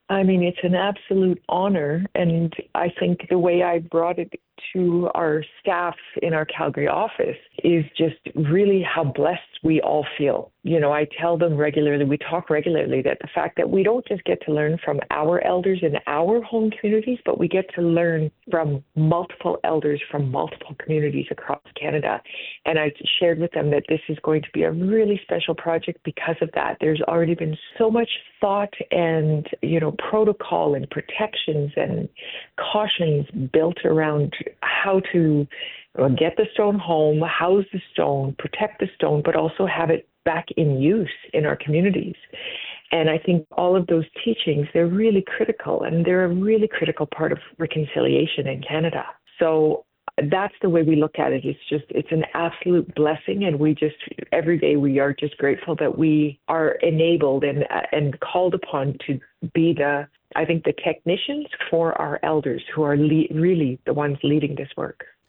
I mean, it's an absolute honor. And I think the way I brought it to our staff in our Calgary office is just really how blessed we all feel. I tell them regularly, we talk regularly, that the fact that we don't just get to learn from our elders in our home communities, but we get to learn from multiple elders from multiple communities across Canada. And I shared with them that this is going to be a really special project because of that. There's already been so much thought and, protocol and protections and cautions built around how to get the stone home, house the stone, protect the stone, but also have it back in use in our communities. And I think all of those teachings, they're really critical, and they're a really critical part of reconciliation in Canada. So that's the way we look at it. It's an absolute blessing. And every day we are just grateful that we are enabled and called upon to be the technicians for our elders who are really the ones leading this work.